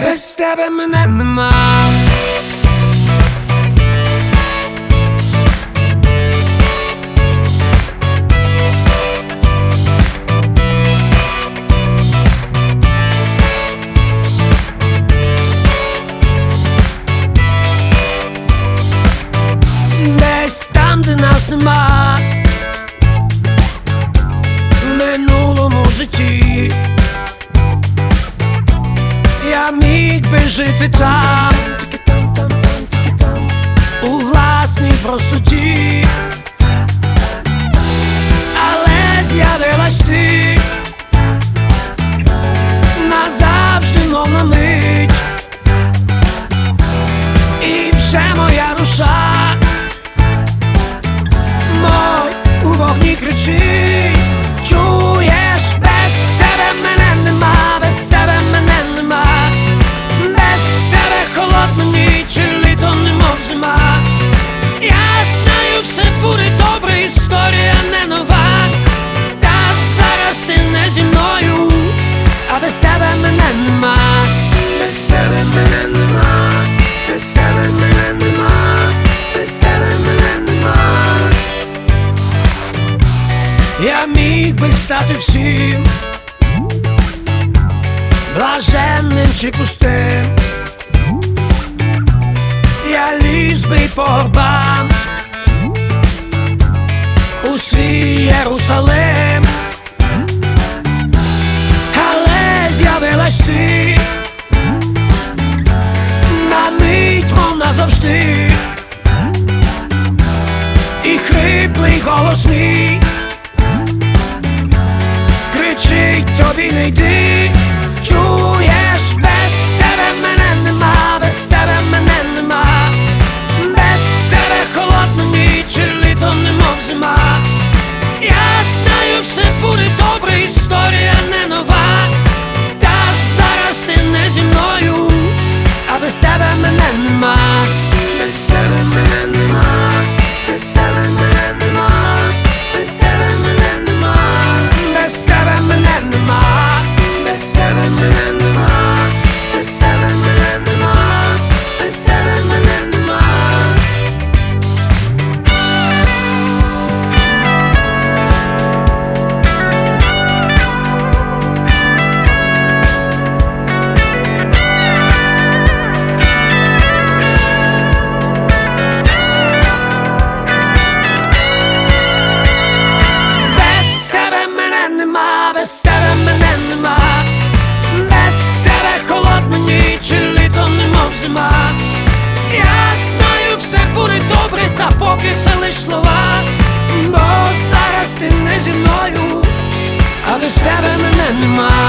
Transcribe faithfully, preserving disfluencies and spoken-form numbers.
без тебе мене нема. Десь там, де нас нема, в минулому житті я міг би жити там, у власній простоті, але з'явилась ти назавжди, мов на мить, і вже моя душа мов у вогні кричить. Чуєш, без тебе мене нема, без тебе мене нема, без тебе холодна ніч, і літо немов зима. Я знаю, все буде добре, історія не нова, та зараз ти не зі мною, а без тебе мене нема, без тебе мене нема, без тебе мене нема, без тебе мене нема. Я міг би стати всім, блаженним чи пустим, я ліз би по горбам у свій Єрусалим, але з'явилась ти на мить, мов назавжди, і хриплий голос мій кричить: тобі не йди. Чуєш, без тебе мене нема, без тебе мене нема, без тебе холодна ніч, і літо немов зима. Я знаю, все буде добре, історія не нова, та зараз ти не зі мною, а без тебе мене нема, без тебе мене нема, без тебе мене нема, без тебе мене нема, без тебе мене нема, без тебе мене нема, без тебе мене нема, без тебе мене нема. Без тебе мене нема, без тебе мене нема, без тебе холодна ніч, і літо немов зима. Я знаю, все буде добре, та поки це лиш слова, бо зараз ти не зі мною, а без тебе мене нема.